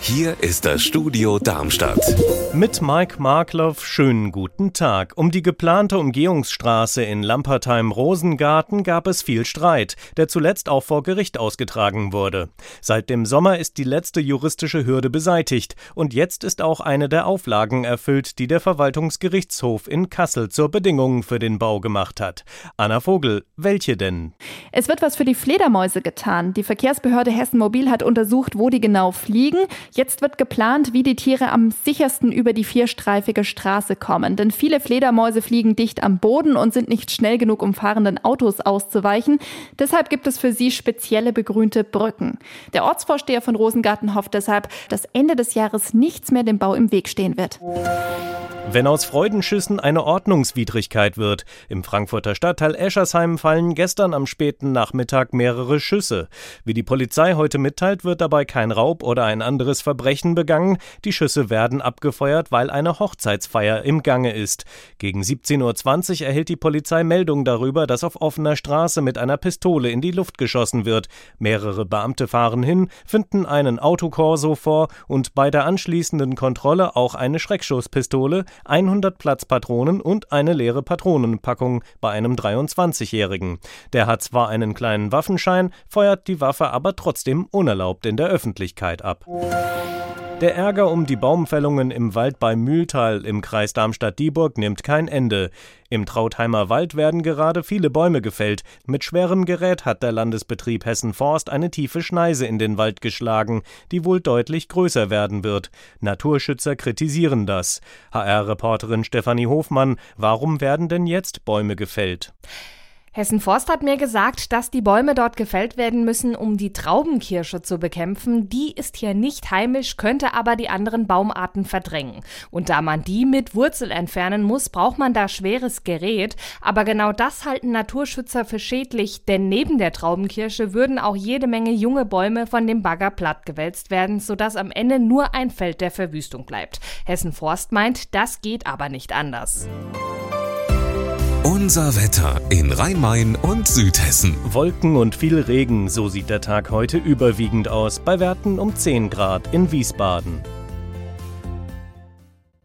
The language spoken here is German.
Hier ist das Studio Darmstadt. Mit Mike Markloff, schönen guten Tag. Um die geplante Umgehungsstraße in Lampertheim-Rosengarten gab es viel Streit, der zuletzt auch vor Gericht ausgetragen wurde. Seit dem Sommer ist die letzte juristische Hürde beseitigt und jetzt ist auch eine der Auflagen erfüllt, die der Verwaltungsgerichtshof in Kassel zur Bedingung für den Bau gemacht hat. Anna Vogel, welche denn? Es wird was für die Fledermäuse getan. Die Verkehrsbehörde Hessen Mobil hat untersucht, wo die genau fliegen. Jetzt wird geplant, wie die Tiere am sichersten über die vierstreifige Straße kommen. Denn viele Fledermäuse fliegen dicht am Boden und sind nicht schnell genug, um fahrenden Autos auszuweichen. Deshalb gibt es für sie spezielle begrünte Brücken. Der Ortsvorsteher von Rosengarten hofft deshalb, dass Ende des Jahres nichts mehr dem Bau im Weg stehen wird. Wenn aus Freudenschüssen eine Ordnungswidrigkeit wird. Im Frankfurter Stadtteil Eschersheim fallen gestern am späten Nachmittag mehrere Schüsse. Wie die Polizei heute mitteilt, wird dabei kein Raub oder ein anderes Verbrechen begangen. Die Schüsse werden abgefeuert, weil eine Hochzeitsfeier im Gange ist. Gegen 17:20 Uhr erhält die Polizei Meldung darüber, dass auf offener Straße mit einer Pistole in die Luft geschossen wird. Mehrere Beamte fahren hin, finden einen Autokorso vor und bei der anschließenden Kontrolle auch eine Schreckschusspistole, 100 Platzpatronen und eine leere Patronenpackung bei einem 23-Jährigen. Der hat zwar einen kleinen Waffenschein, feuert die Waffe aber trotzdem unerlaubt in der Öffentlichkeit ab. Der Ärger um die Baumfällungen im Wald bei Mühltal im Kreis Darmstadt-Dieburg nimmt kein Ende. Im Trautheimer Wald werden gerade viele Bäume gefällt. Mit schwerem Gerät hat der Landesbetrieb Hessen Forst eine tiefe Schneise in den Wald geschlagen, die wohl deutlich größer werden wird. Naturschützer kritisieren das. HR-Reporterin Stefanie Hofmann, warum werden denn jetzt Bäume gefällt? Hessen Forst hat mir gesagt, dass die Bäume dort gefällt werden müssen, um die Traubenkirsche zu bekämpfen. Die ist hier nicht heimisch, könnte aber die anderen Baumarten verdrängen. Und da man die mit Wurzel entfernen muss, braucht man da schweres Gerät. Aber genau das halten Naturschützer für schädlich, denn neben der Traubenkirsche würden auch jede Menge junge Bäume von dem Bagger plattgewälzt werden, sodass am Ende nur ein Feld der Verwüstung bleibt. Hessen Forst meint, das geht aber nicht anders. Unser Wetter in Rhein-Main und Südhessen. Wolken und viel Regen, so sieht der Tag heute überwiegend aus, bei Werten um 10 Grad in Wiesbaden.